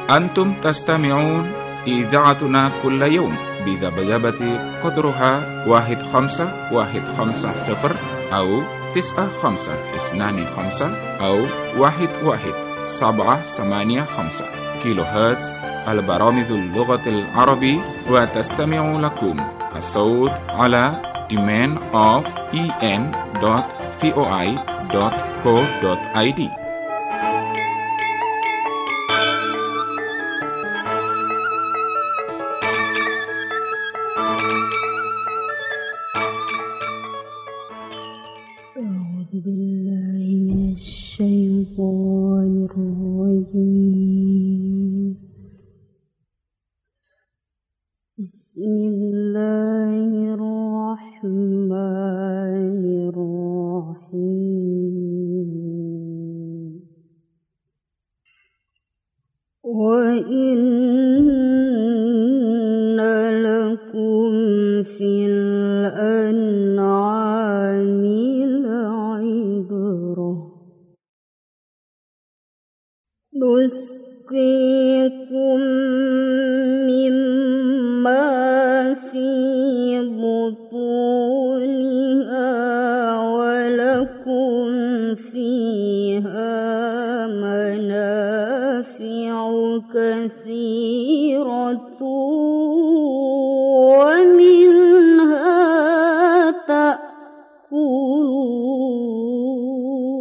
أنتم تستمعون إذاعتنا كل يوم بذبذبة قدرها 1515 أو 9525 أو 11785 كيلو هرتز البرامج اللغة العربية. وتستمع لكم الصوت على domain of en.voi.co.id. أعوذ بالله من الشيطان الرجيم. بسم الله الرحمن الرحيم. وإن لكم في الأنعام لعبرة نسقيكم مما في بطونها ولكم فيها منافع كثيرة ومنها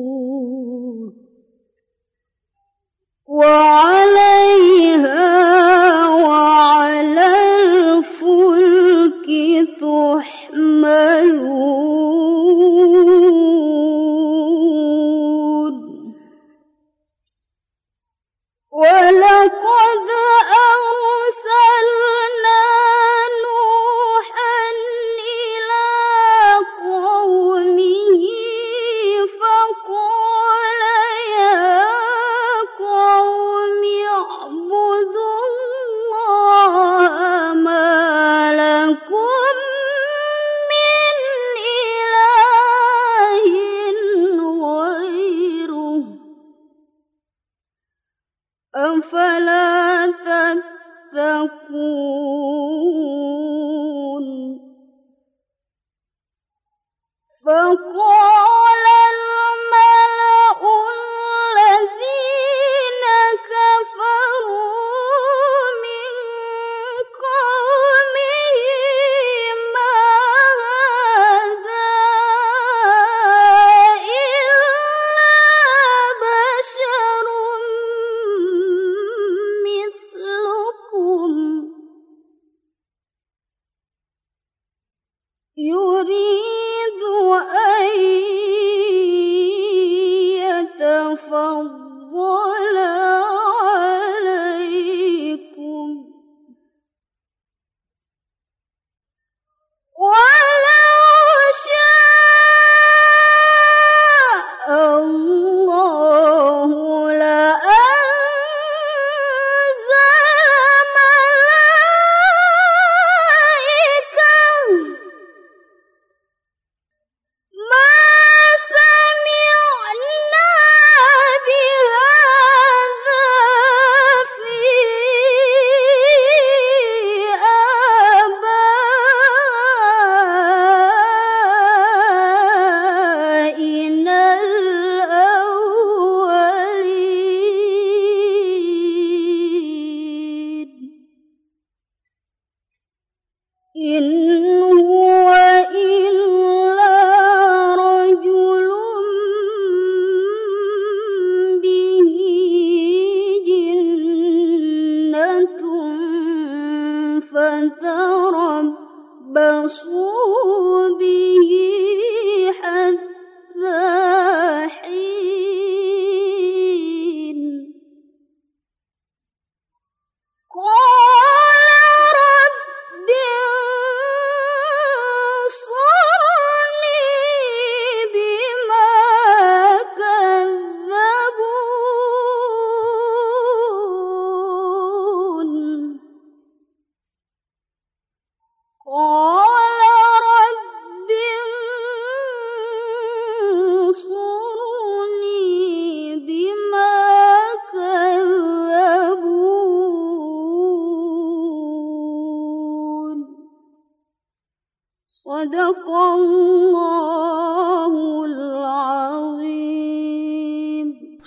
تأكلون وعليها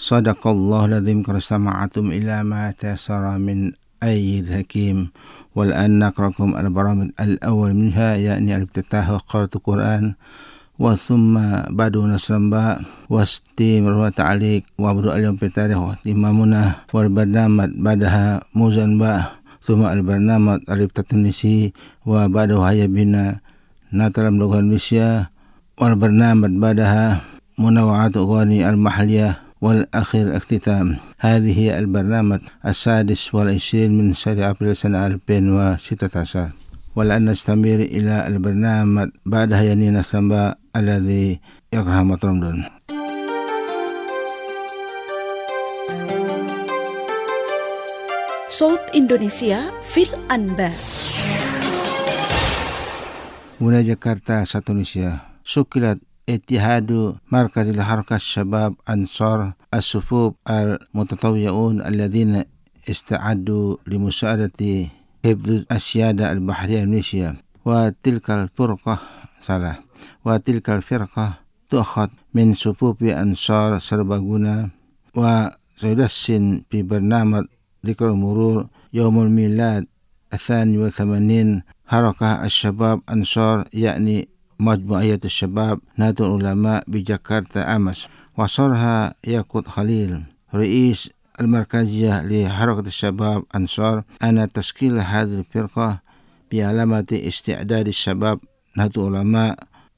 Sadaqallahu lazim karastama'atum ila ma tasara min ayyid hakim. والآن نقرأكم البرامج الأول منها يعني الافتتاح وقراءة القرآن وثم بعد نصر باء واستمرار وتعليق وعبد اليوم بتاريخ إمامنا والبرنامج بعدها موزن باء ثم البرنامج الافتتاح النسي وبعده هيا بنا نتعلم لغة النسية والبرنامج بعدها منوعات أغاني المحلية والأخير اختتام. هذه هي البرنامج السادس والعشرين من شهر أبريل سنة 2016. والآن نستمر إلى البرنامج بعدها ينين سنبا الذي يقرأ مطرمدون. صوت إندونيسيا في الأنباء. هنا جاكرتا ساتونيسيا شكلت اتحاد مركز الحركة الشباب أنصار الصفوف المتطوعون الذين استعدوا لمساعدة حفظ السيادة البحرية الإندونيسية وتلك الفرقة تؤخذ من صفوف أنصار سرباجونا وسيدسن في برنامج ذكر مرور يوم الميلاد 82 حركة الشباب أنصار يعني مجموعية الشباب نادي العلماء بجاكرتا أمس. وصرها ياقوت خليل رئيس المركزية لحركة الشباب أنصار أن تشكيل هذه الفرقة بعلامة استعداد الشباب نادي العلماء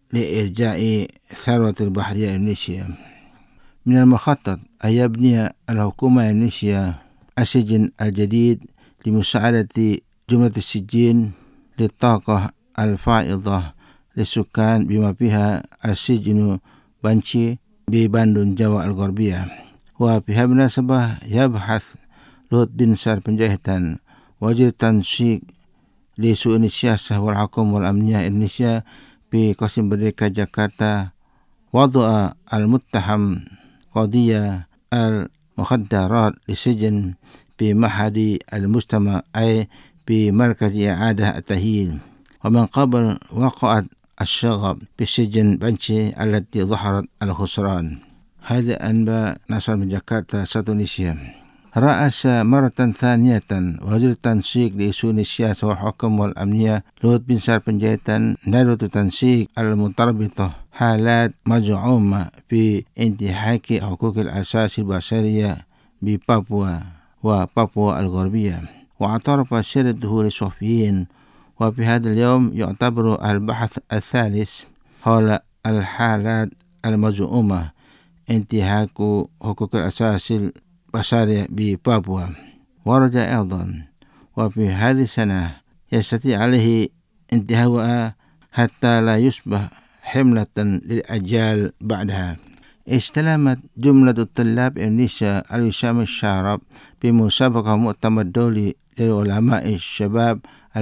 لإرجاء ثروة البحرية الإندونيسية. من المخطط أن يبني الحكومة الإندونيسية السجن الجديد لمساعدة جملة السجين للطاقة الفائضة للسكان بما فيها السجن بانشي بباندون جوا الغربية. وفي هذه المناسبة يبحث لوط بن سار بنجاهتان وزير التنسيق لشؤون السياسة والحكومة والأمنية إندونيسيا بقسم مerdeka جاكرتا وضع المتهم قضية المخدرات للسجن بمعهد المجتمع أي بمركز إعادة التأهيل. ومن قبل وقعت الشغب بسجن بانشي التي ظهرت الخسران. هذا أنباء نشر من جاكرتا ساتونيسيا. رأس مرة ثانية وزير التنسيق لشؤون السياسة والحكم والأمنية لوط بن سار بنجاهتان ندوة التنسيق المتربطة حالات مزعومة في انتهاك حقوق الأساس البشرية ببابوا وبابوا الغربية. واعترف سيرته للصحفيين. وفي هذا اليوم يعتبر البحث الثالث حول الحالات المزعومة انتهاك حقوق الأساس البشرية ببابوا. ورجع أيضا وفي هذه السنة يستطيع عليه انتهاؤها حتى لا يصبح حملة للأجيال بعدها. استلمت جملة الطلاب إندونيسيا الوسام الشارب بمسابقة مؤتمر دولي للعلماء الشباب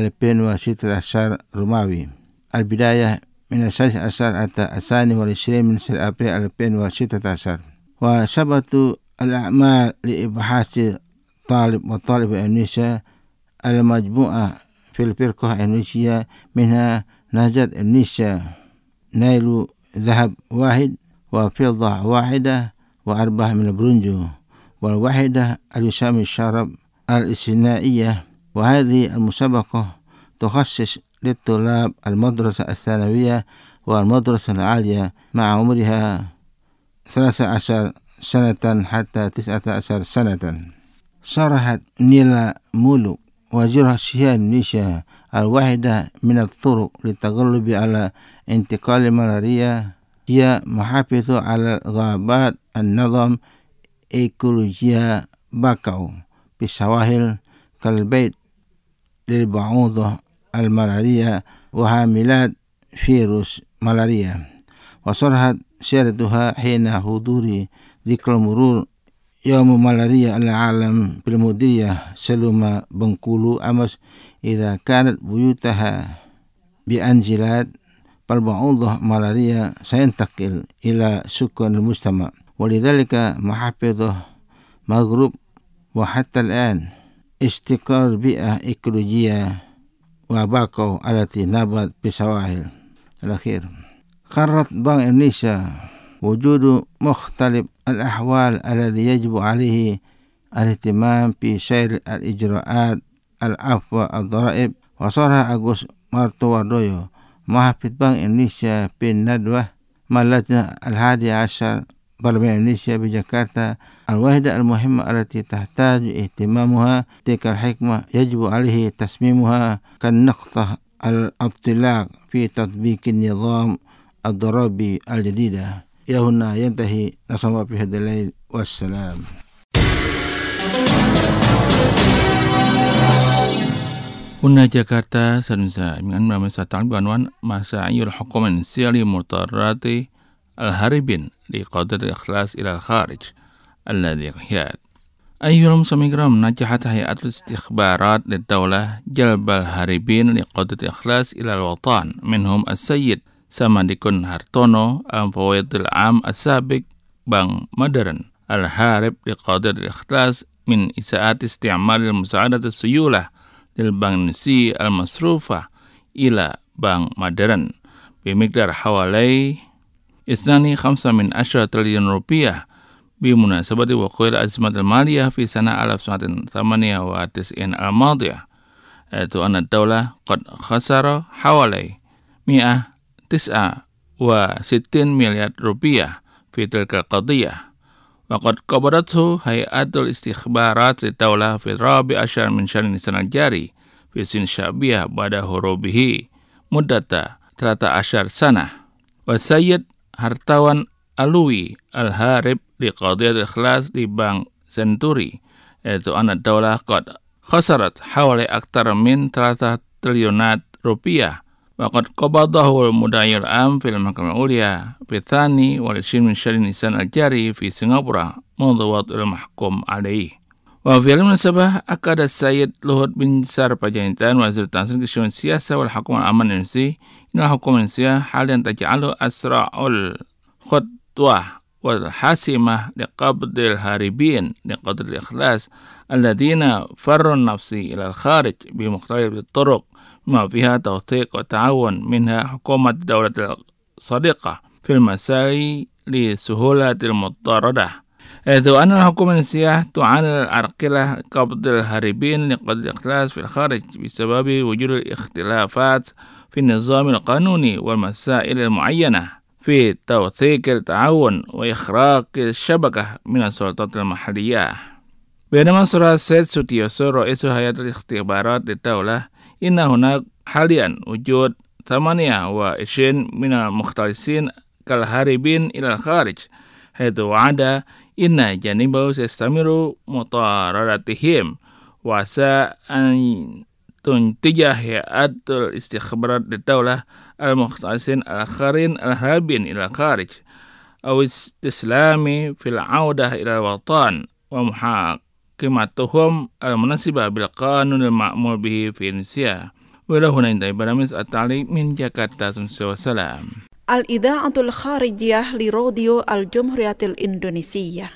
2016 روماوي. البداية من 16 حتى 22 من شهر أبريل 2016. وثبت الأعمال لإبحاث طالب وطالبة إندونيسيا المجموعة في الفرقة الإندونيسية منها نهجة إندونيسيا نيل ذهب 1 وفضة 1 و4 من البرونز والواحدة الوسام الشارب الاستثنائية. وهذه المسابقة تخصص للطلاب المدرسة الثانوية والمدرسة العالية مع عمرها 13 سنة حتى 19 سنة. صرحت نيلا مولو وزير الصحة إندونيسيا الواحدة من الطرق للتغلب على انتقال الملاريا هي محافظ على غابات النظام إيكولوجيا باكاو بالسواحل كالبيت للبعوضة الملاريا وحاملات فيروس ملاريا. وصرحت سيرتها حين حضور ذكرى مرور يوم ملاريا العالم بالمديرية سلوما بنكولو أمس إذا كانت بيوتها بأنزلات فالبعوضة ملاريا سينتقل إلى سكان المجتمع. ولذلك محافظة مغرب وحتى الآن استقرار بيئة إيكولوجية وباكو التي نبت بسواحل. الأخير قررت بنك إندونيسيا وجود مختلف الأحوال الذي يجب عليه الاهتمام في سير الإجراءات العفو والضرائب. وصرح Agus Martowardoyo Mahfid Bank Indonesia بالندوة مالتنا 11 برلمان إندونيسيا بجاكرتا الوحدة المهمة التي تحتاج اهتمامها تلك الحكمة يجب عليه تصميمها كالنقطة الانطلاق في تطبيق النظام الضريبي الجديدة. إلى هنا ينتهي نصب في هذا الليل والسلام. هنا جاكرتا سنسا من مساتعب عنوان مساعي الحكومة الإندونيسية لمضطرات الهاربين لقادة الإخلاص إلى الخارج الذي يحيط. أيها المستمعين الكرام، نجحت هيئة الاستخبارات للدولة جلب الهاربين لقادة الإخلاص إلى الوطن، منهم السيد Samadikun Hartono المفوض العام السابق بنك مدرن الهارب لقادة الإخلاص من إساءة استعمال المساعدة السيولة للبنك الإندونيسي المصروفة إلى بنك مدرن بمقدار حوالي 2.5 تريليون rupiah بمناسبة وقوع الأزمة المالية في سنة 1998 الماضية، حيث أن الدولة قد خسر حوالي 169 مليار rupiah في تلك القضية. وقد قبضته هيئة الاستخبارات للدولة في 14 من شهر نيسان الجاري في سن شعبية بعد هروبه مدة 13 سنة. والسيد Hartawan Alwi الهارب لقضية الإخلاص لبنك سنتوري، حيث أن الدولة قد خسرت حوالي أكثر من 3 تريليون rupiah. وقد قبضه المدعي العام في المحكمة العليا في 22 من شهر نيسان الجاري في سنغافورة منذ وضع المحكوم عليه. وفي المناسبة أكد السيد لوهوت بنسار Panjaitan وزير التنظيم الشؤون السياسة والحكومة العامة الإندونيسية إن الحكومة الإندونيسية حاليا تجعل أسرع الخطوة والحاسمة لقبض الهاربين لقدر الإخلاص الذين فروا النفس إلى الخارج بمختلف الطرق، ما فيها توثيق وتعاون منها حكومة الدولة الصديقة في المساعي لسهولة المطاردة، حيث أن الحكومة الإندونيسية تعاني العرقلة قبض الهاربين لقدر الإخلاص في الخارج بسبب وجود الاختلافات في النظام القانوني والمسائل المعينة في توثيق التعاون وإخراج الشبكة من السلطات المحلية. بينما صرح السيد سوتيوسو رئيس هيئة الاستخبارات للدولة إن هناك حاليا وجود 28 من المختلسين كالهاربين إلى الخارج، حيث وعد إن جانبه سيستمر مطاردتهم وعسى أن تنتج هيئة الاستخبارات للدولة المختلسين الآخرين الهاربين إلى الخارج أو استسلام في العودة إلى الوطن ومحاكمتهم المناسبة بالقانون المعمول به في إندونيسيا. وإلى هنا انتهي برنامج التعليق من جاكرتا. والسلام. الإذاعة الخارجية لراديو الجمهورية الإندونيسية.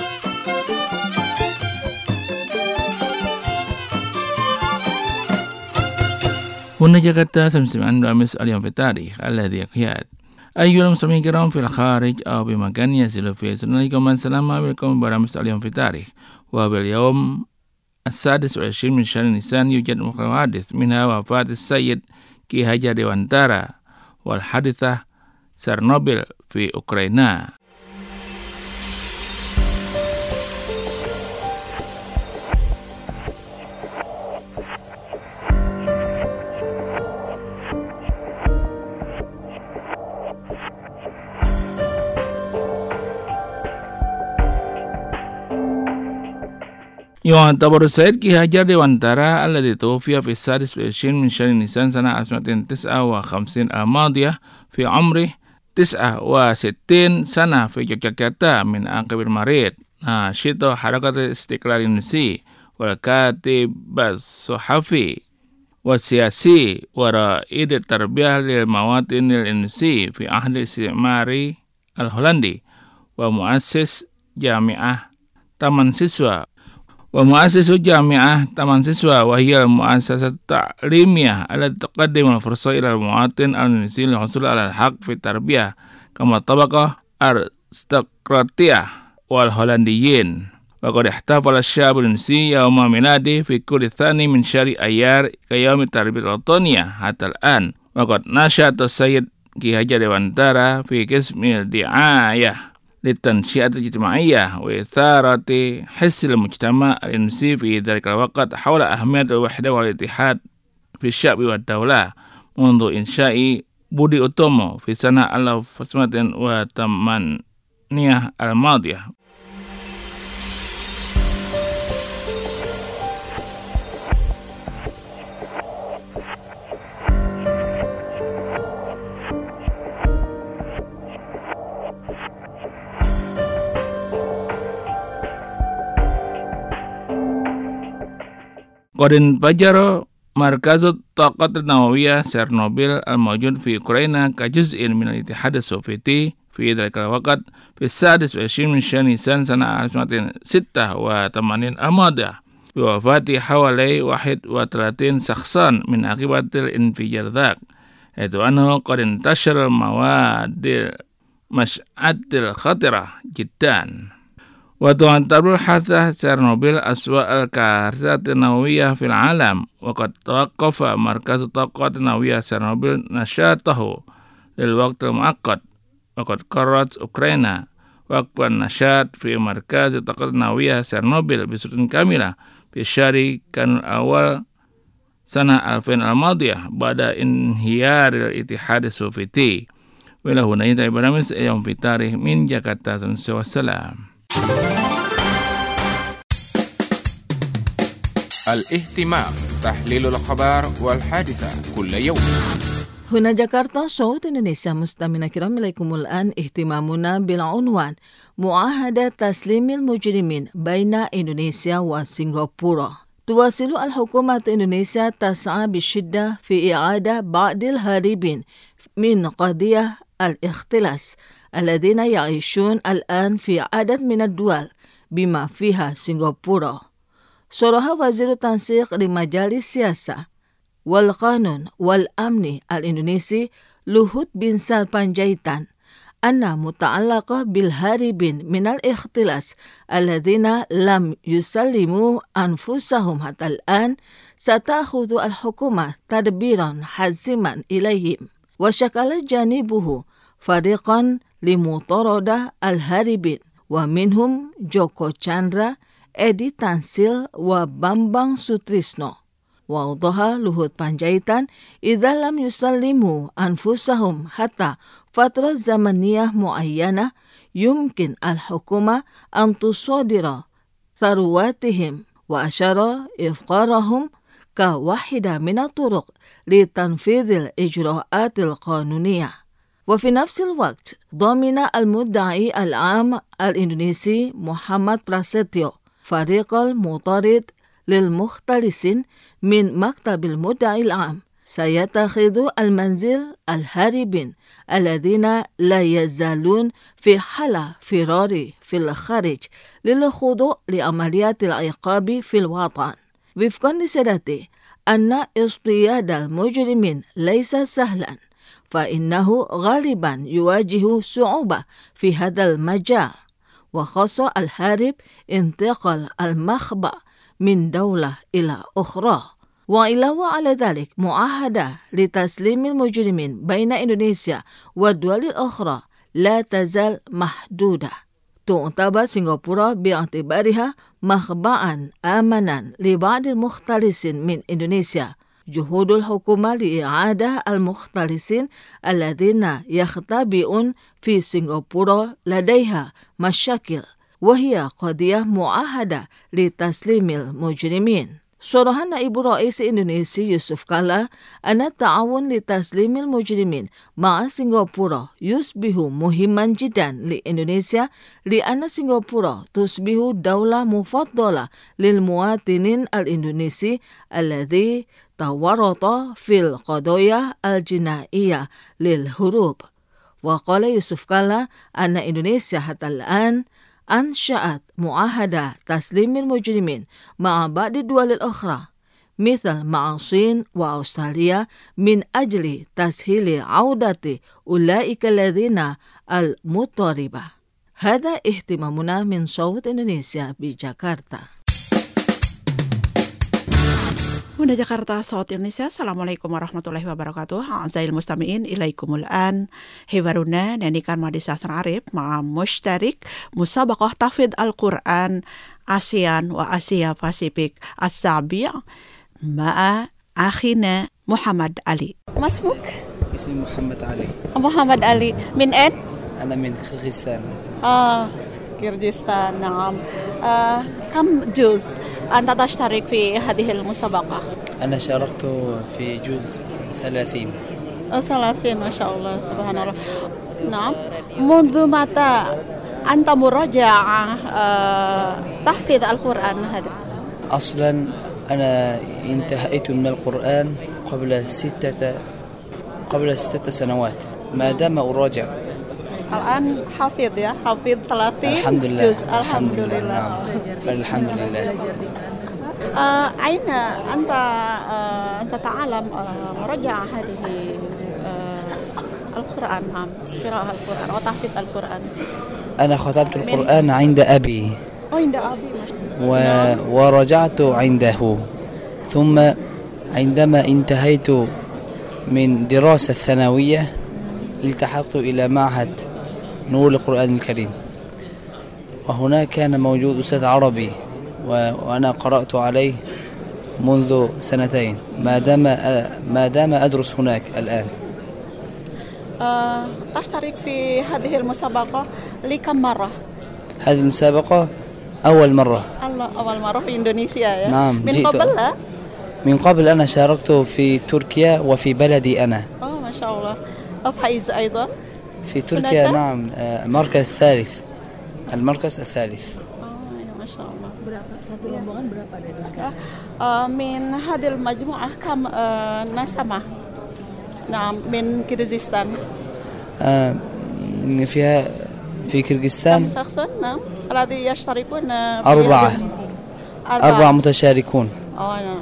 هنا جاكرتا سمسمان برنامج اليوم في التاريخ الذي يحيط. أيها المستمعين الكرام في الخارج أو بمكان يصل فيه، سنلقاكم السلام عليكم برنامج اليوم في التاريخ. وباليوم 26 من شهر نيسان يوجد مختلف حادث، منها وفاة السيد كي هاجر ديوانتارا والحادثة تشيرنوبيل في أوكرانيا. يعتبر السيد كي هاجر ديوانتارا الذي توفي في 26 من شهر نيسان سنة 1959 الماضية في عمره 69 سنة في يوغياكرتا من عقب المريض، ناشط حركة الاستقلال الإندونيسي والكاتب الصحفي والسياسي ورائد التربية للمواطن الإندونيسي في عهد الاستعمار الهولندي، ومؤسس جامعة تامان سiswa ومؤسس جامعة تامان سiswa، وهي المؤسسة التعليمية التي تقدم الفرصة إلى المواطن الإندونيسي للحصول على الحق في التربية كما طبقة أرستقراطية والهولنديين. وقد احتفل الشعب الإندونيسي يوم ميلاده في كل الثاني من شهر أيار كيوم التربية الوطنية حتى الآن. وقد نشأت السيد كي حجر دewantara في قسم الدعاية للتنشئة الاجتماعية وإثارة حس المجتمع الإندونيسي في ذلك الوقت حول أهمية الوحدة والاتحاد في الشعب والدولة منذ إنشاء بودي أوتومو في سنة 1908 الماضية. قد انفجر مركز الطاقة النووية تشيرنوبيل الموجود في أوكرانيا كجزء من الاتحاد السوفيتي في ذلك الوقت في 26 من شهر نيسان سنة 1986 الماضية بوفاة حوالي 31 شخصا من عقبة الانفجار ذاك، حيث أنه قد انتشر المواد المشعة الخطرة جدا. وتعتبر حادثة تشيرنوبيل أسوأ الكارثات النووية في العالم. وقد توقف مركز الطاقة النووية تشيرنوبيل نشاطه للوقت المؤقت. وقد قررت أوكرانيا وقف النشاط في مركز الطاقة النووية تشيرنوبيل بصورة كاملة في شهر كانون الأول سنة 2000 الماضية بعد انهيار الاتحاد السوفيتي. وإلى هنا ينتهي برنامج اليوم في تاريخ من جاkarta. والسلام. الاهتمام تحليل الأخبار والحادثة كل يوم. هنا جاكرتا صوت إندونيسيا. مستمعينا الكرام، إليكم الآن اهتمامنا بالعنوان معاهدة تسليم المجرمين بين إندونيسيا وسنغافورة. تواصل الحكومة إندونيسيا تسعى بشدة في إعادة بعض الهاربين من قضية الاختلاس الذين يعيشون الآن في عدد من الدول بما فيها سنغافورة. صرح وزير التنسيق لمجال السياسة والقانون والأمن الإندونيسي لوهوت بنسار بانجايتان أن متعلقة بالهاربين من الاختلاس الذين لم يسلموا أنفسهم حتى الآن ستأخذ الحكومة تدبيرا حازما إليهم. وشكل جانبه فريقا لمطاردة الهاربين ومنهم جوكو تشاندرا، إدي تانسيل وبامبang سوتريسنو. وأوضح لوهوت بانجايتان إذا لم يسلموا أنفسهم حتى فترة زمنية معينة يمكن الحكومة أن تصادر ثرواتهم، وأشار إفقارهم كواحدة من الطرق لتنفيذ الإجراءات القانونية. وفي نفس الوقت ضمن المدعي العام الإندونيسي محمد براستيو فريق المطارد للمختلسين من مكتب المدعي العام سيتخذ المنزل الهاربين الذين لا يزالون في حالة فرار في الخارج للخضوع لعمليات العقاب في الوطن. وفقا لسيادته أن اصطياد المجرمين ليس سهلا، فإنه غالبا يواجه صعوبة في هذا المجال، وخاصة الهارب انتقال المخبأ من دولة إلى أخرى. وعلاوة على ذلك معاهدة لتسليم المجرمين بين إندونيسيا والدول الأخرى لا تزال محدودة. تعتبر سنغافورة باعتبارها مخبأ آمنا لبعض المختلسين من إندونيسيا. جهود الحكومة لإعادة المختلسين الذين يختبئون في سنغافورة لديها مشاكل، وهي قضية معاهدة لتسليم المجرمين. صرح نائب رئيس إندونيسي يوسف كالا أن التعاون لتسليم المجرمين مع سنغافورة يصبح مهما جدا لإندونيسيا، لأن سنغافورة تصبح دولة مفضلة للمواطنين الإندونيسي الذي تورط في القضايا الجنائية للهروب. وقال يوسف كالا أن إندونيسيا حتى الآن أنشأت معاهدة تسليم المجرمين مع بعض الدول الأخرى مثل مع الصين وأستراليا من أجل تسهيل عودة أولئك الذين المضطربة. هذا اهتمامنا من صوت إندونيسيا بجاكرتا. Bunda Jakarta, Saud Indonesia, Assalamualaikum warahmatullahi wabarakatuh. A'zayil mustami'in ilaikumul an. Hiwaruna nyanyikan Madisa Arif ma'a mushtarik musabaqah tahfidz Al-Quran ASEAN wa Asia Pasifik As-Sabi'a ma'a akhina Muhammad Ali. Masmuk? اسمي محمد علي. محمد علي من أين؟ أنا من قرغيزستان. كردستان. نعم. كم جزء أنت تشترك في هذه المسابقة؟ أنا شاركت في جزء 30. 30 ما شاء الله سبحان الله. نعم. منذ متى أنت مراجع تحفيظ القرآن هذا؟ أصلا أنا انتهيت من القرآن قبل 6 سنوات ما دام أراجع. الآن حافظ يا حافظ 30 الحمد لله. جزء. الحمد لله. نعم. الحمد لله. أين أنت تتعلم مراجعة هذه القرآن قراءة القرآن وتحفيظ القرآن؟ أنا ختمت القرآن عند أبي. عند أبي. ورجعت عنده، ثم عندما انتهيت من دراسة الثانوية التحقت إلى معهد نور القرآن الكريم، وهناك كان موجود أستاذ عربي وأنا قرأت عليه منذ 2 ما دام أدرس هناك الآن. تشترك في هذه المسابقة لكم مرة؟ هذه المسابقة أول مرة. أول مرة في إندونيسيا يا؟ نعم. من قبل أنا شاركت في تركيا وفي بلدي أنا. ما شاء الله. أفحيز أيضا في تركيا. نعم. المركز الثالث. ما شاء الله. من هذه المجموعة كم نسمة؟ نعم من كيرغيزستان. في كيرغيزستان كم شخصا؟ نعم الذي يشتركون 4 متشاركون. نعم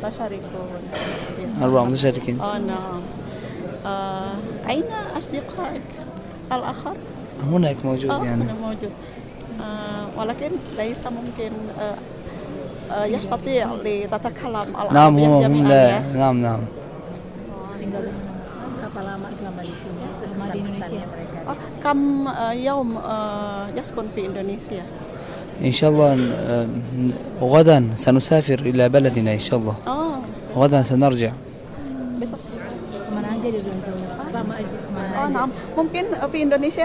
4 متشاركين. نعم. أين أصدقائك الآخر؟ هناك موجود يعني. موجود. ولكن ليس ممكن يستطيع لتتكلم العربية. نعم هم لا. نعم. كم يوم يسكن في إندونيسيا؟ إن شاء الله غدا سنسافر إلى بلدنا إن شاء الله. غدا سنرجع. نعم ممكن في إندونيسيا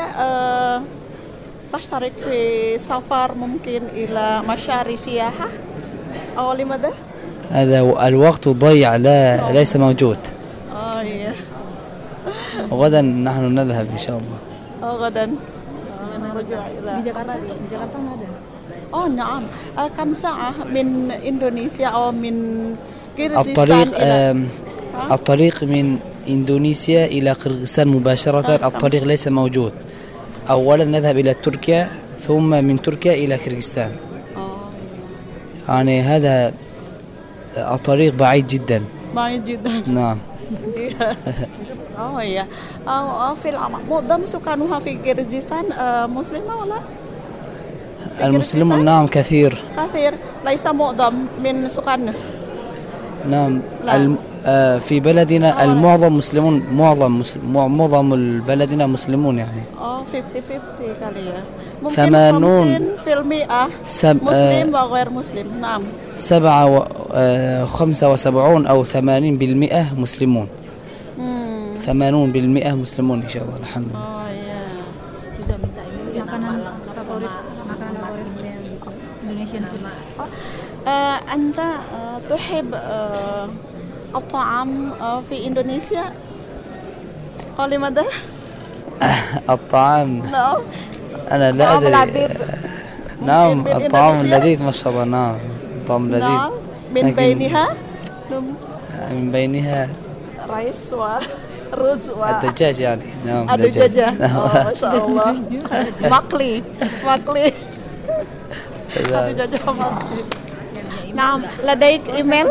تشترك في سفر ممكن إلى مشاريع سياحة أو لماذا؟ هذا الوقت ضيع ليس موجود. إيه. غدا نحن نذهب إن شاء الله. غدا نرجع إلى di Jakarta ada. نعم. كم ساعة من إندونيسيا أو من كيرغيزستان الطريق من إندونيسيا إلى قرغيزستان مباشرة. الطريق ليس موجود. أولا نذهب إلى تركيا ثم من تركيا إلى كيرغيزستان. يعني هذا الطريق بعيد جدا. نعم. iya. في معظم سكانها في كيرغيزستان مسلمة ولا؟ المسلمون نعم كثير. ليس معظم من سكانه. نعم. في بلدنا المعظم مسلمون. معظم بلدنا مسلمون يعني. 50-50 kali ya. 80% مسلم وغير مسلم. نعم. 75 أو 80% مسلمون. 80% مسلمون إن شاء الله. الحمد لله. Bisa minta ini makanan favorit Indonesian food. أنت تحب الطعام في إندونيسيا؟ لماذا؟ الطعام. نعم. أنا لا أدري. نعم الطعام لذيذ ما شاء الله. نعم الطعام لذيذ. من بينها رئيس ورز الدجاج يعني. نعم الدجاج. ما شاء الله. مقلي. الدجاج مقلي. نعم. لديك إيميل؟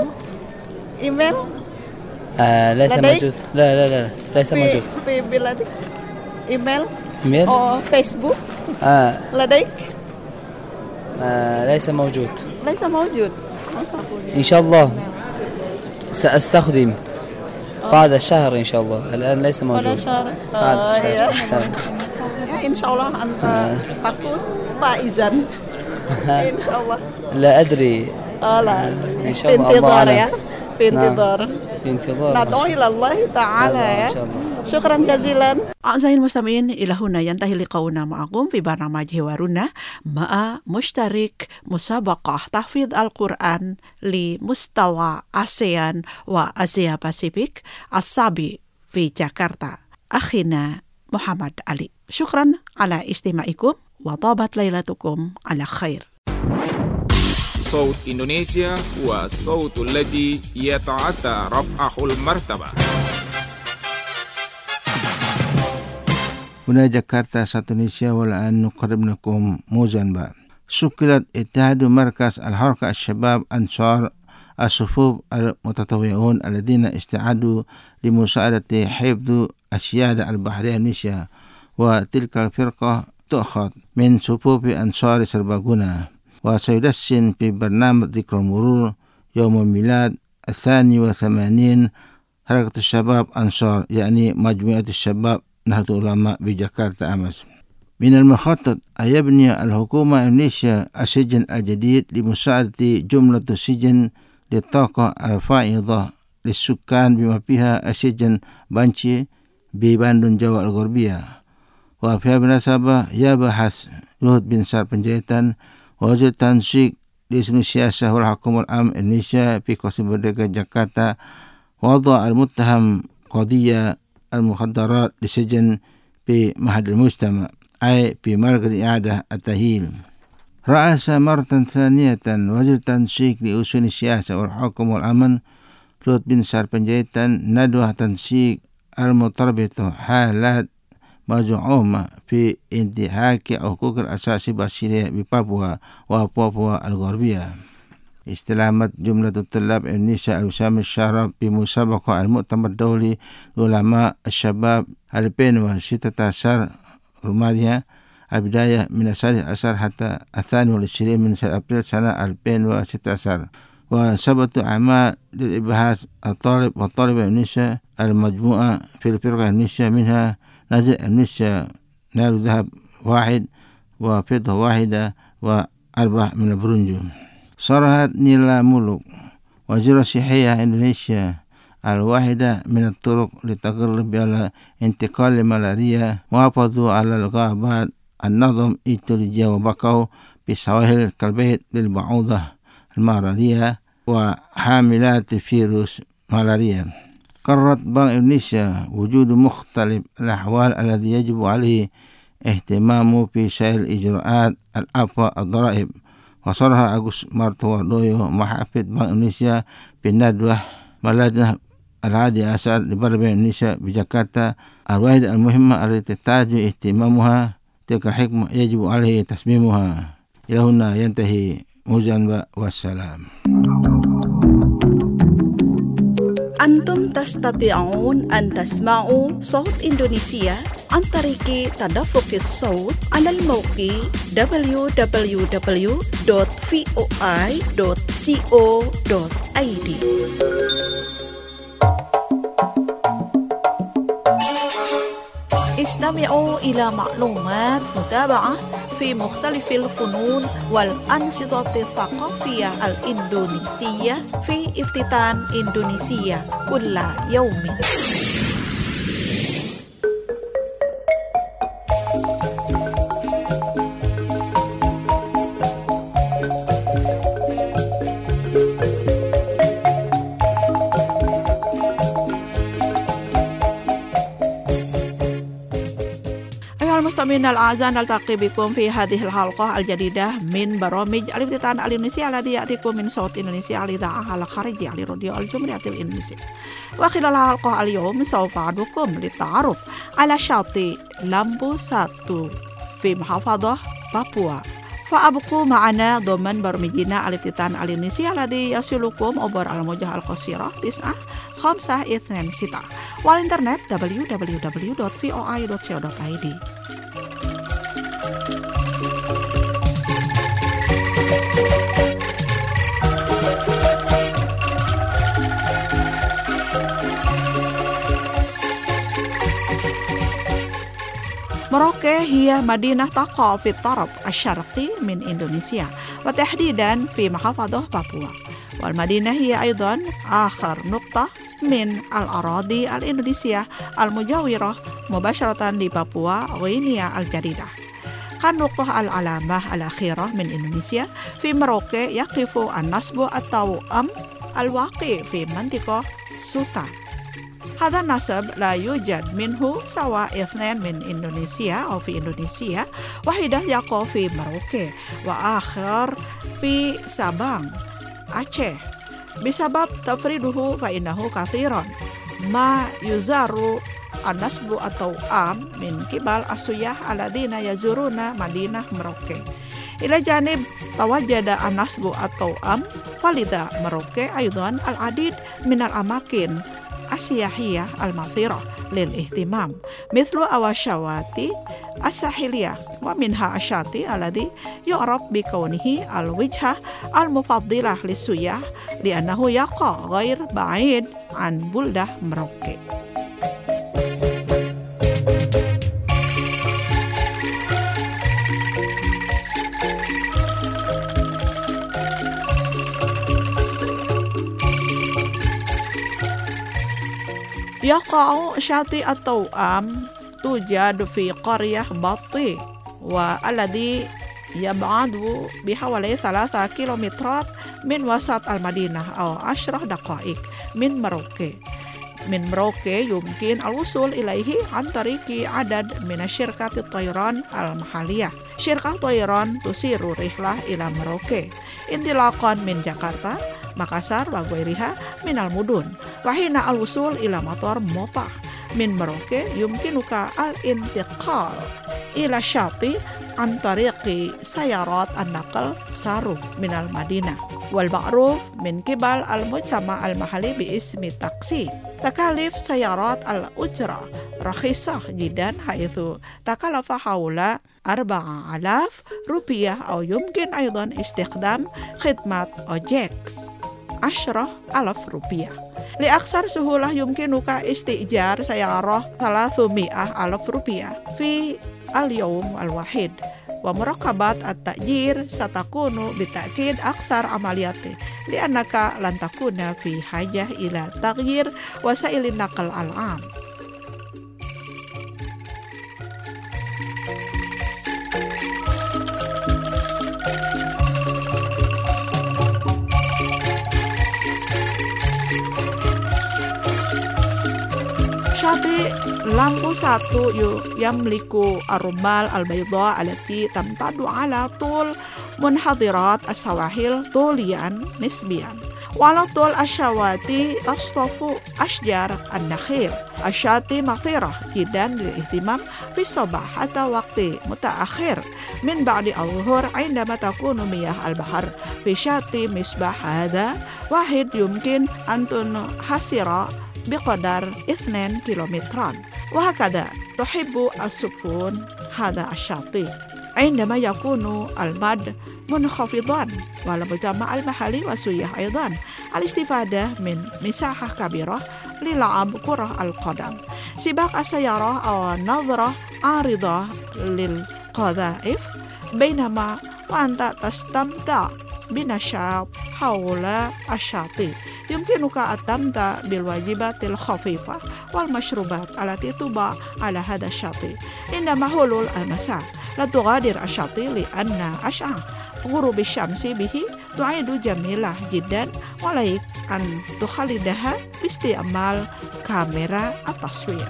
ليس موجود. لا ليس موجود في بلادك. إيميل أو لديك؟ ليس موجود. ليس موجود. إن شاء الله سأستخدم بعد شهر إن شاء الله. الآن ليس موجود. بعد شهر. إن شاء الله أنت تكون فائزا. إن شاء الله. لا أدري. لا. إن شاء الله. في انتظار يا. في انتظار. في انتظار. ندعو إلى الله تعالى يا. شكرا جزيلا. أعزائي المستمعين، إلى هنا ينتهي لقاؤنا معكم في برنامج حوارنا مع مشترك مسابقة تحفيظ القرآن لمستوى ASEAN وآسيا باسيفيك السابق في جاكرتا، أخينا محمد علي. شكرا على استماعكم وطابت ليلتكم على خير. صوت إندونيسيا هو الصوت الذي يتعدى رفعه المرتبة. هنا جاكرتا سات إندونيسيا، والآن نقدم لكم موزنبا. شكلت اتحاد مركز الحركة الشباب أنصار الصفوف المتطوعون الذين استعدوا لمساعدة حفظ السيادة البحرية إندونيسيا، وتلك الفرقة تؤخذ من صفوف أنصار سرباجونا، وسيدشن في برنامج ذكرى مرور يوم الميلاد 82 حركة الشباب أنصار، يعني مجموعة الشباب نهضة العلماء بجاكرتا أمس. من المخطط أن يبني الحكومة الإندونيسية السجن الجديد لمساعدة جملة السجن للطاقة الفائضة للسكان بما فيها السجن بانشي بباندون جوا الغربية. وفي المناسبة يبحث لوهد بن سار بنجايتان وزير التنسيق لسن السياسة والحكومة العام إندونيسيا في قسم مردeka جاكرتا وضع المتهم قضية المخدرات لسجن في معهد المجتمع، أي في مركز إعادة التأهيل. رأس مرة ثانية وزير التنسيق لأصول السياسة والحكم والأمن لوهد بن سار بنجايتان ندوة تنسيق المتربطة حالات مزعومة في انتهاك حقوق الأساس البشرية ببابوا وبابوا الغربية. استلمت جملة الطلاب إندونيسيا الوسام الشرف بمسابقة المؤتمر الدولي لعلماء الشباب 2016 رومانيا، البداية من 16 حتى 22 من أبريل سنة 2016. وثبت أعمال للإبحاث الطالب والطالبة إندونيسيا المجموعة في الفرقة إندونيسيا، منها نجد إندونيسيا نال ذهب 1 وفضة 1 و4 من البرونز. صرحت نيلا مولوك وزير الصحة إندونيسيا الواحدة من الطرق للتغلب على انتقال الملاريا محافظوا على الغابات النظم إيتولوجيا وبقوا بسواحل كالبيت للبعوضة الملاريا وحاملات فيروس ملاريا. قررت بنك إندونيسيا وجود مختلف الأحوال الذي يجب عليه اهتمامه في سائر الإجراءات الأفضل الضرائب. وصرح أغوست مارتوردويو محافظ بنك إندونيسيا بالندوة ملجنة 11 لبرلمان إندونيسيا بجاكرتا الواحدة المهمة التي تحتاج اهتمامها، تلك الحكمة يجب عليه تصميمها. إلى هنا ينتهي موزنبا والسلام. أنتم تستطيعون أن تسمعوا صوت إندونيسيا عن طريق تدفق الصوت على الموقع www.voi.co.id. استمعوا إلى معلومات متابعة في مختلف الفنون والأنشطة الثقافية الإندونيسية في افتتان إندونيسيا كل يوم. المستمعين الأعزاء، نلتقي بكم في هذه الحلقة الجديدة من برامج الافتتان الإندونيسي الذي يأتيكم من صوت إندونيسيا الإذاعة الخارجية لراديو الجمهورية الإندونيسية. وخلال الحلقة اليوم سوف أدعوكم للتعرف على شاطئ لامبو 1 في محافظة بابوا. فأبقوا معنا ضمن برنامجنا الافتتان الإندونيسي الذي يصلكم عبر الموجة القصيرة 9526 والإنترنت www.voi.co.id. مراكش هي مدينة تقع في الطرف الشرقي من إندونيسيا وتحديدا في محافظة بابوا، والمدينة هي أيضا آخر نقطة من الأراضي الإندونيسية المجاورة مباشرة لبابوا غينيا الجديدة. كالنقطة العلامة الأخيرة من إندونيسيا في مراكش يقف النصب التوأم الواقع في منطقة سوتا. هذا النصب لا يوجد منه سواء اثنين من إندونيسيا أو في إندونيسيا، واحدة يقع في مراكش وآخر في سابang Aceh. بسبب تفريده فإنه كثيرا ما يزار النصب التوأم من قبل السياح الذين يزورون مدينة مراكش. إلى جانب تواجد النصب التوأم، فلذا مراكش أيضا العديد من الأماكن السياحية المثيرة للاهتمام مثل الشواطئ الساحلية، ومنها الشاطئ الذي يعرف بكونه الوجهة المفضلة للسياح لأنه يقع غير بعيد عن بلدة مراكش. يقع شاطئ التوأم توجد في قرية باطي والذي يبعد بحوالي 3 كيلومترات من وسط المدينة أو 10 دقائق من مراكش. من مراكش يمكن الوصول إليه عن طريق عدد من شركات الطيران المحلية. شركة طيران تسير رحلة إلى مراكش انطلاقا من جاكرتا، مakassar وغيرها من المدن. وحين الوصول إلى مطار موبا من مراكش يمكنك الانتقال إلى الشاطئ عن طريق سيارات النقل سارو من المدينة، والمعروف من قبل المجتمع المحلي باسم تاكسي. تكاليف سيارات الأجرة رخيصة جدا حيث تكلف حول 4,000 rupiah أو يمكن أيضا استخدام خدمة أوجيكس 10,000 rupiah. لأكثر سهولة يمكنك استئجار سيارة 300,000 rupiah في اليوم الواحد، ومراقبة التأجير ستكون بالتأكيد أكثر عمليات لأنك لن تكون في حاجة إلى تغيير وسائل النقل العام. شاطئ لامبو ساتو يملك الرمال البيضاء التي تمتد على طول منحدرات السواحل طوليا نسبيا، وعلى طول الشواطئ تصطف أشجار النخيل. الشاطئ مثيرة جدا للاهتمام في الصباح حتى وقت متأخر من بعد الظهر عندما تكون مياه البحر في شاطئ مصباح هذا واحد يمكن أن تنحصر بقدر 2 كيلومترا. وهكذا تحب السكون هذا الشاطئ عندما يكون المد منخفضا، والمجتمع المحلي والسياح أيضا الاستفادة من مساحة كبيرة للعب كرة القدم، سباق السيارة أو نظرة عارضة للقذائف، بينما وأنت تستمتع بنشاط حول الشاطئ. يمكنك التمتع بالواجبات الخفيفة والمشروبات التي تباع على هذا الشاطئ. عندما حلول المساء لا تغادر الشاطئ لأن أشعة غروب الشمس به تعد جميلة جدا، وعليك أن تخلدها باستعمال كاميرا التصوير.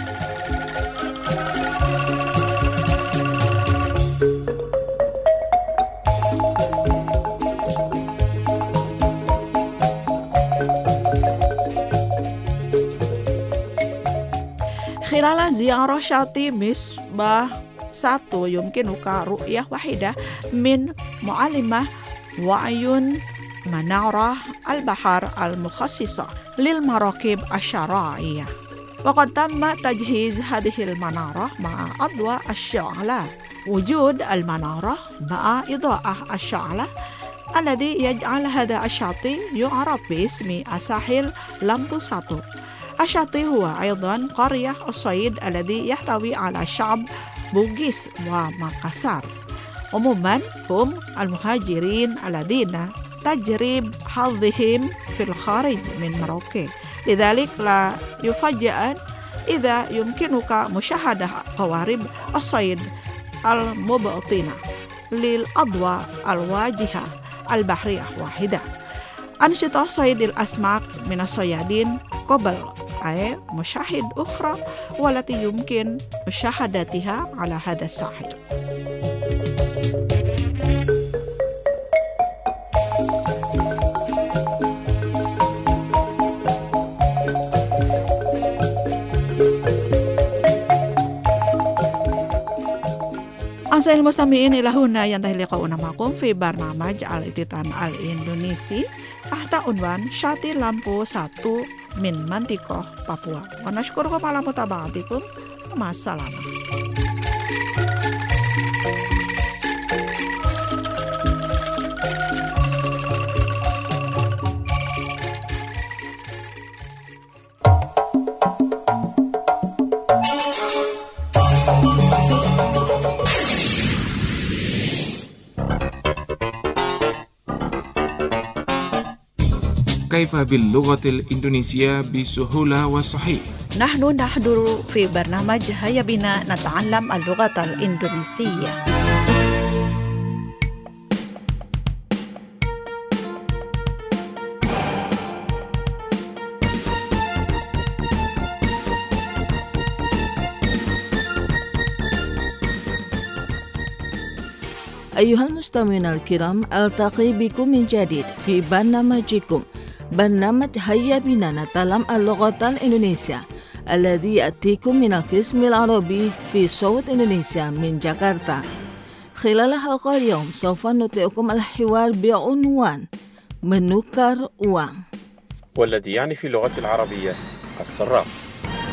خلال زيارة شاطئ مصباح ساتو يمكنك رؤية واحدة من معالمة وعيون منارة البحر المخصصة للمراكب الشراعية، وقد تم تجهيز هذه المنارة مع أضواء الشعلة وجود المنارة مع إضاءة الشعلة الذي يجعل هذا الشاطئ يعرف باسم الساحل لامبو ساتو. الشاطئ هو أيضا قرية الصيد الذي يحتوي على شعب بوغيس ومكسار. عموما هم المهاجرين الذين تجرب حظهم في الخارج من مراكش، لذلك لا يفاجئ إذا يمكنك مشاهدة قوارب الصيد المبطنة للأضواء الواجهة البحرية واحدة. أنشطة صيد الأسماك من الصيادين قبل أي مشاهد أخرى والتي يمكن مشاهدتها على هذا الساحل. أعزائي المستمعين، إلى هنا ينتهي لقاؤنا معكم في برنامج الافتتان الإندونيسي تحت عنوان شاطئ لامبو ساتو من منطقة بابوا. ونشكركم على متابعتكم. مع السلامة. كيف باللغة الإندونيسية بسهولة وصحيح؟ نحن نحضر في برنامج هيا بنا نتعلم اللغة الإندونيسية. أيها المستمعون الكرام، ألتقي بكم من جديد في برنامجكم برنامج هيا بنا نتعلم اللغة الإندونيسية الذي يأتيكم من القسم العربي في صوت إندونيسيا من جاكرتا. خلال حلقة اليوم سوف نطيعكم الحوار بعنوان menukar uang، والذي يعني في اللغة العربية الصراف.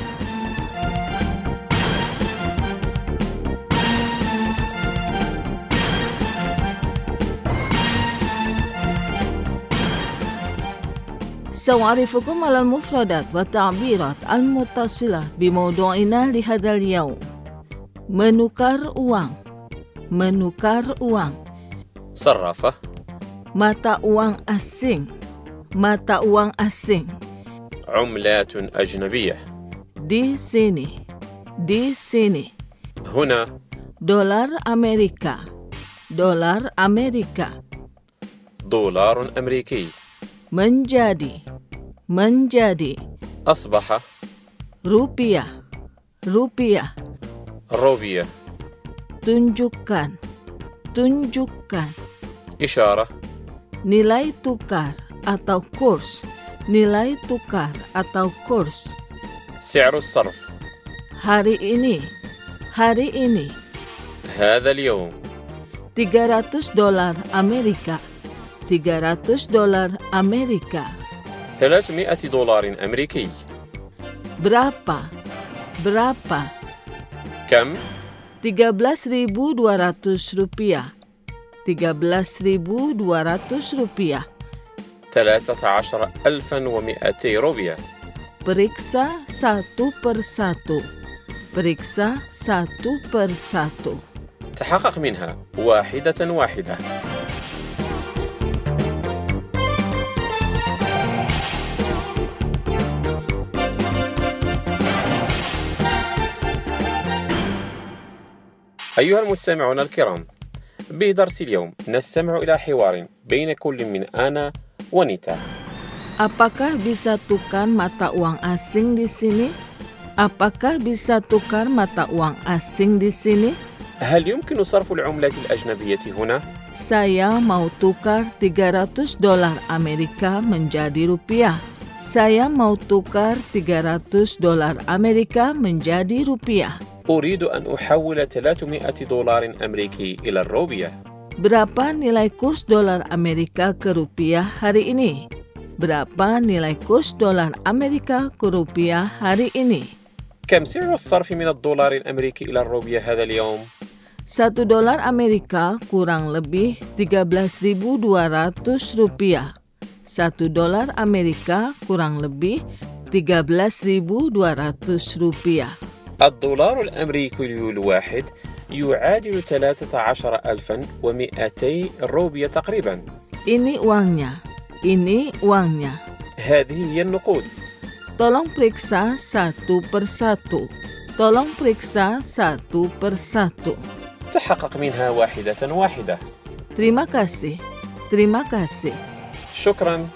سأعرفكم على المفردات والتعبيرات المتصلة بموضوعنا لهذا اليوم. menukar uang، menukar uang. صرافة. mata uang asing، mata uang asing. عملات أجنبية. di sini، di sini. هنا. dolar Amerika، dolar Amerika. دولار أمريكي. menjadi، menjadi. أصبح. rupiah، rupiah. روبية. tunjukkan، tunjukkan. إشارة. nilai tukar atau kurs، nilai tukar atau kurs. سعر الصرف. hari ini، hari ini. هذا اليوم. $300 Amerika، $300 Amerika. $300 أمريكي. berapa، berapa. كم؟ 13.200 rupiah، 13.200 rupiah. 13,200 روبية. periksa satu persatu، periksa satu persatu. تحقق منها واحدة واحدة. أيها المستمعون الكرام، بدرس اليوم نستمع إلى حوار بين كل من أنا ونيتا. Apakah bisa tukar mata uang asing di sini? Apakah bisa tukar mata uang asing di sini? هل يمكن صرف العملات الأجنبية هنا؟ Saya mau tukar $300 Amerika menjadi rupiah. Saya mau tukar $300 Amerika menjadi rupiah. أريد أن أحول $300 أمريكي إلى الروبية. Berapa nilai kurs dolar Amerika ke rupiah hari ini? Berapa nilai kurs dolar Amerika ke rupiah hari ini? كم سعر الصرف من الدولار الأمريكي إلى الروبية هذا اليوم؟ $1 Amerika kurang lebih Rp13.200. $1 Amerika kurang lebih Rp13.200. الدولار الأمريكي الواحد يعادل 13,200 روبية تقريبا. Ini uangnya. هذه هي النقود. Tolong periksa satu persatu. تحقق منها واحدة واحدة. Terima kasih. شكرا.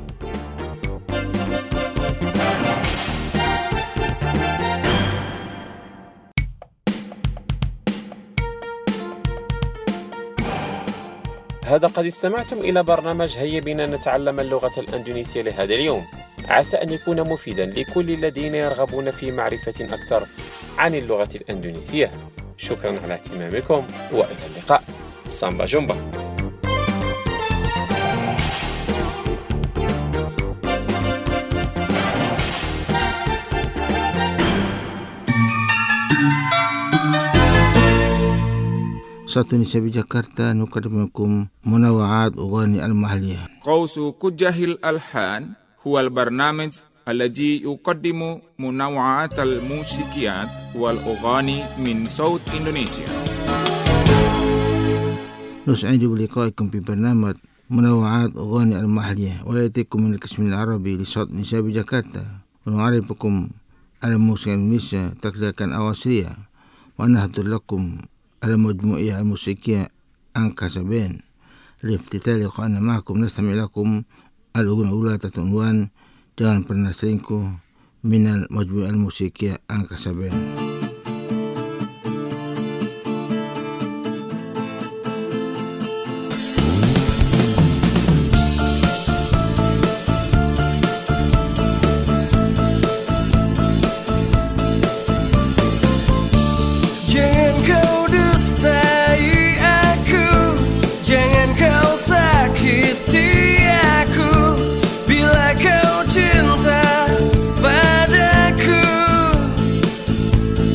هذا قد استمعتم إلى برنامج هيا بنا نتعلم اللغة الأندونيسية لهذا اليوم. عسى أن يكون مفيدا لكل الذين يرغبون في معرفة أكثر عن اللغة الأندونيسية. شكرا على اهتمامكم وإلى اللقاء. سامبا جومبا. Satu Indonesia Jakarta نقدم منوعات أغاني المحلية. قوس كجه الألحان هو البرنامج الذي يقدم منوعات الموسيقيات والأغاني من صوت إندونيسيا. نسعد بلقائكم في برنامج منوعات أغاني المحلية ويأتيكم من القسم العربي لصوت إندونيسيا بجاكرتا ونعرفكم على الموسيقى الإندونيسية تقليدا أواصرية ونهد لكم على مجموعة الموسيقية أنكاسبين. لافتتاح لقائنا معكم نستمع لكم الأغنية الأولى تحت عنوان Jangan Pernah Selingkuh minal Majmu'ah al-Musiqiyah Angkasa Band. Jangan kau dustai aku, jangan kau sakiti aku, bila kau cinta padaku.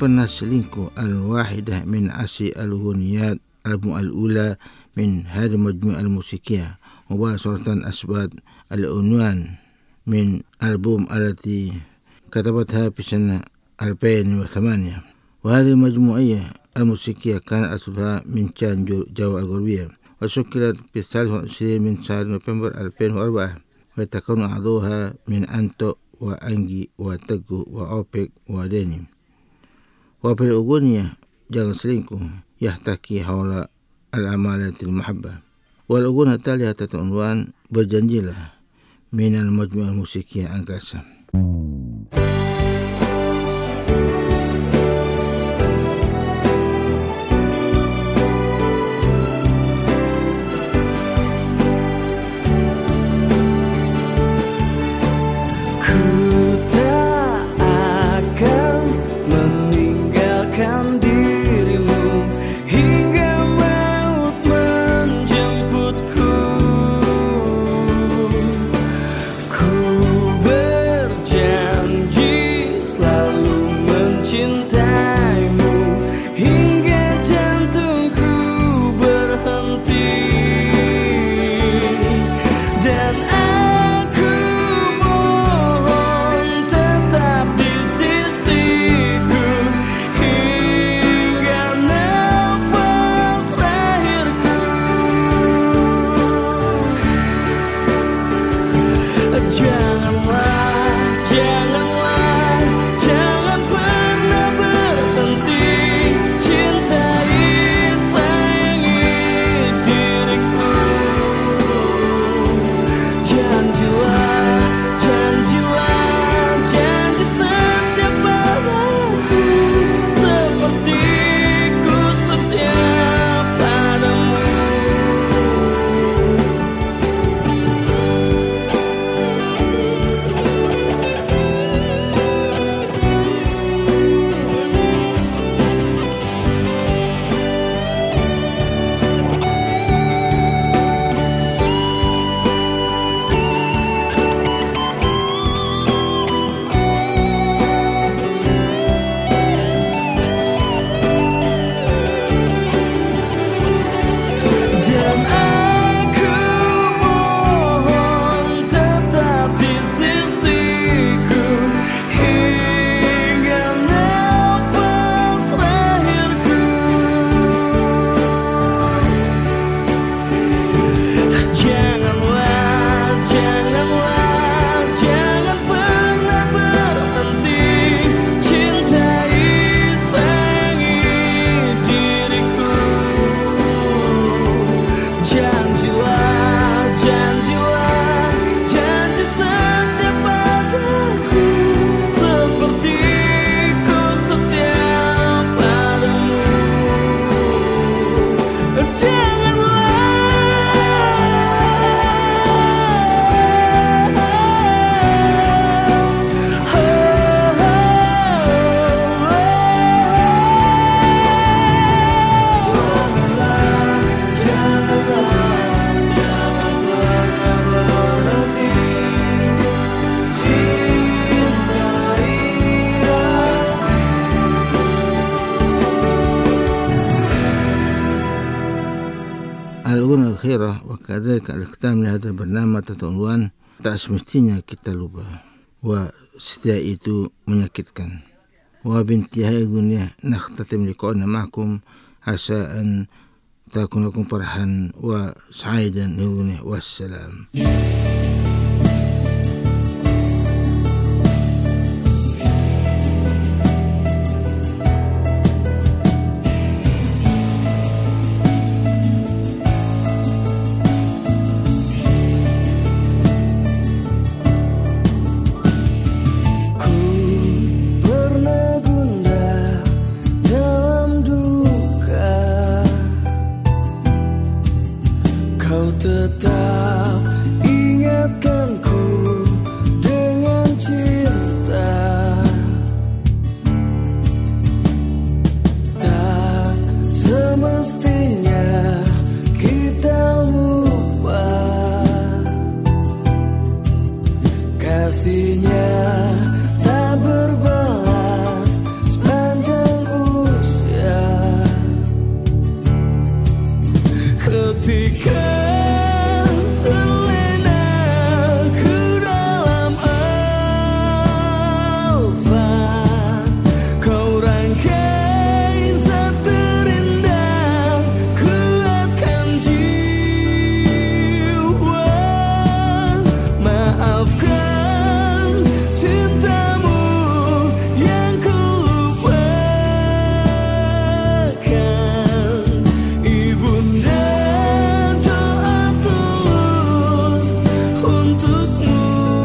pernah selingkuh al-wahidah min asi al-ghuniyat album al-ula min hadha majmu' al-musikiyah mubasharatan asbat al-unwan min album التي كتبتها في سنة 2008 وهذه المجموعية الموسيقية كانت أصلها من شان جاوا الغربية وشكلت في 23 من شهر نوفمبر 2004 وتكون أعضاؤها من أنتو وأنجي وتجو وأوبك وديني. وفي الأغنية jangan selingkuh يحتكي حول الأمالة المحبة. والأغنية التالية تحت عنوان berjanjilah من المجموعة الموسيقية أنكاسا. Al-Ghuna al-Khirah wa kadzalika al-ikhtam li hadzal barnamij tata unwan tak semestinya kita lupa wa setia itu menyakitkan. Wa bintihai dunia nakhtatim liqa'ana ma'akum asa an takun lakum farhan wa sa'idan dunia wassalam. Tetap ingatkanku dengan cinta, tak semestinya kita lupa kasihnya tak berbalas sepanjang ketika terlena ku dalam alfa, kau rangkai zat terindah, kuatkan jiwa, maafkan cintamu yang ku lupakan. Ibunda, doa tulus untukmu.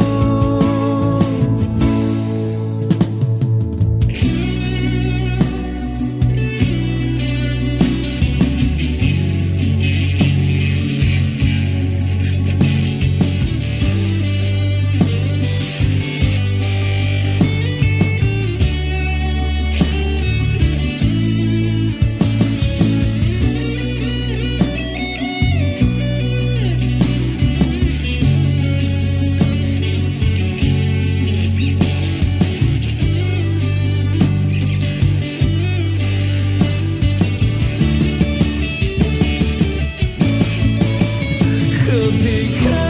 Ketika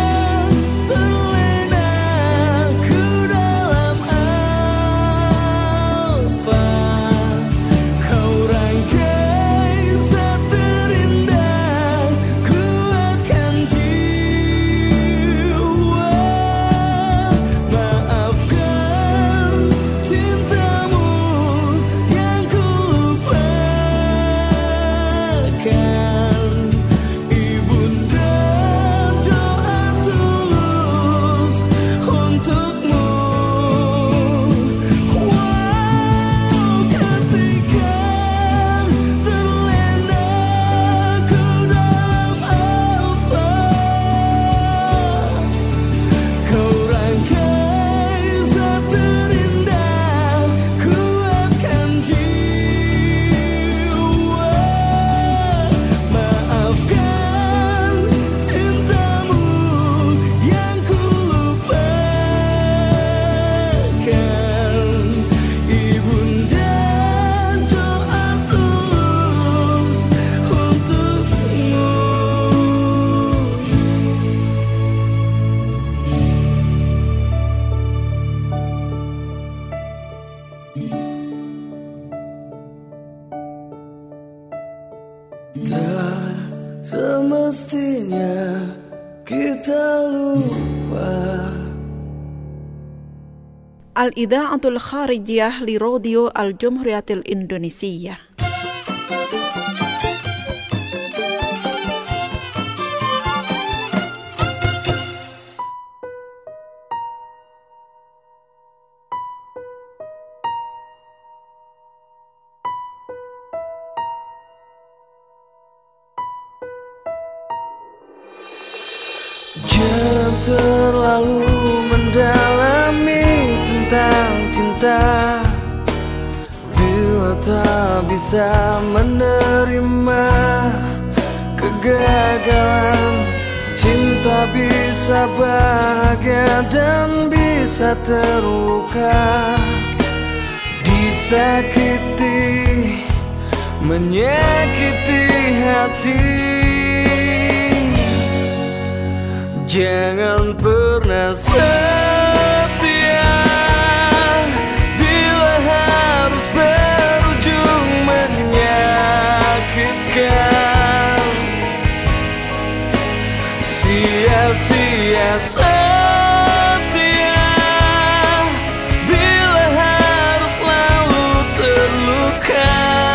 terlena ku dalam alfa, kau rangkai zat terindah, kuatkan jiwa, maafkan cintamu yang ku lupakan. Ibunda, doa tulus untukmu. Ketika terlena ku dalam alfa, kau rangkai zat terindah, kuatkan jiwa, maafkan cintamu yang ku lupakan. Ibunda, doa tulus untukmu. Tak semestinya kita lupa. Al-Idha'atul Kharijiyah li Radio Al-Jumhuriyatil Indonesia. Jangan terlalu mendalami tentang cinta bila tak bisa menerima kegagalan. Cinta bisa bahagia dan bisa terluka, disakiti, menyakiti hati. Jangan pernah setia bila harus berujung menyakitkan. Sia-sia setia bila harus lalu terluka.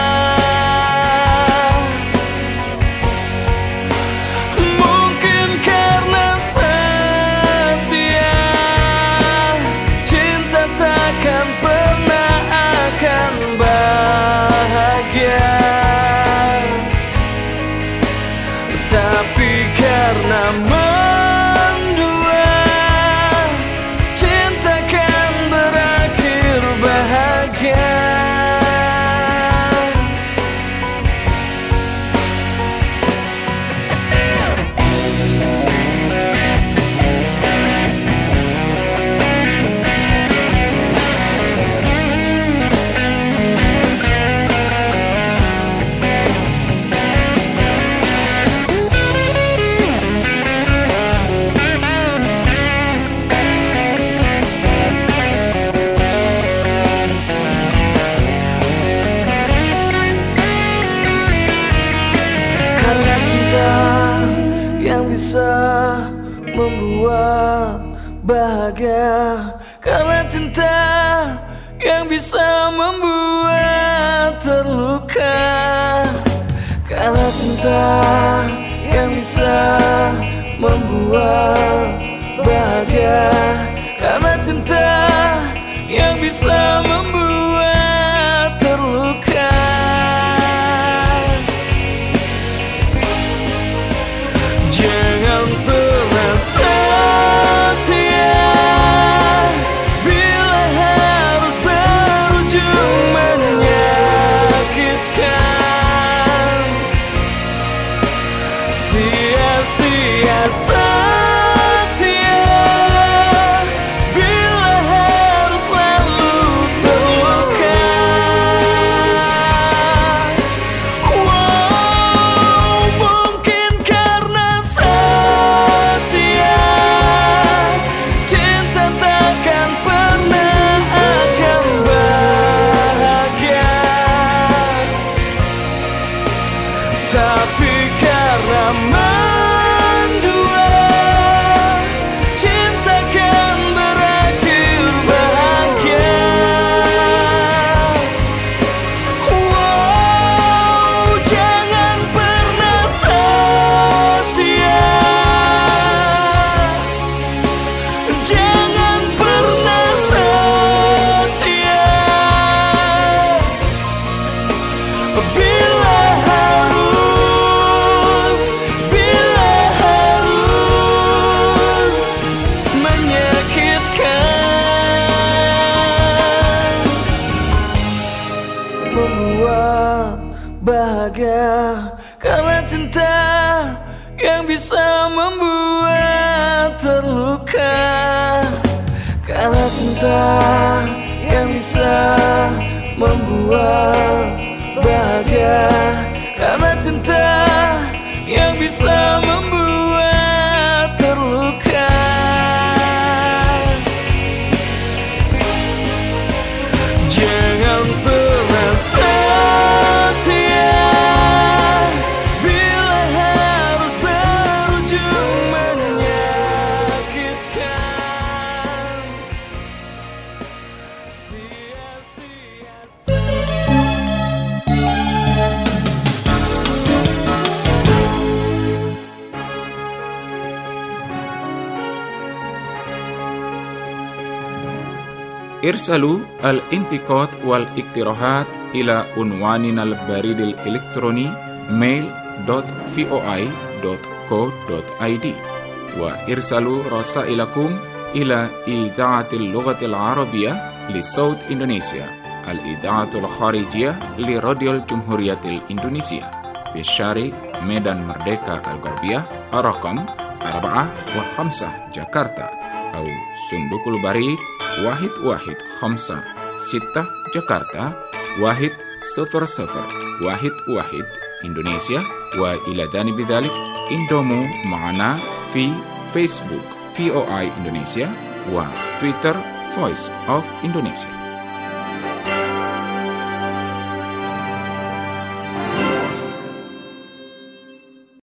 Mungkin karena setia cinta takkan pernah akan bahagia. Tapi karena mendua, cinta kan berakhir bahagia. membuat bahagia, karena cinta yang bisa membuat terluka, karena cinta yang bisa membuat bahagia, karena cinta yang bisa membuat terluka. Jangan pernah setia bila harus berujung menyakitkan. Sia-sia setia bila harus lalu terluka. Wow, mungkin karena setia cinta takkan pernah akan bahagia, tapi karena mendua cinta kan berakhir bahagia. Wow, jangan pernah setia, jangan pernah setia bila harus menyakitkan. Membuat bahagia, karena cinta yang bisa membuat terluka, karena cinta yang bisa membuat bahagia, karena cinta yang bisa membuat terluka. Jangan pernah setia bila harus berujung menyakitkan. Sia-sia. ارسلوا الانتقاد والاقتراحات إلى عنواننا البريد الإلكتروني mail.voi.co.id وارسلوا رسائلكم إلى إذاعة اللغة العربية لصوت إندونيسيا، الإذاعة الخارجية لراديو الجمهورية الإندونيسية في الشارع ميدان مردeka الغربية رقم 4 جاكرتا، أو صندوق البريد 1156 جاكرتا 10011 إندونيسيا. وإلى جانب ذلك انضموا معنا في فيسبوك VOA إندونيسيا وتويتر Voice of Indonesia.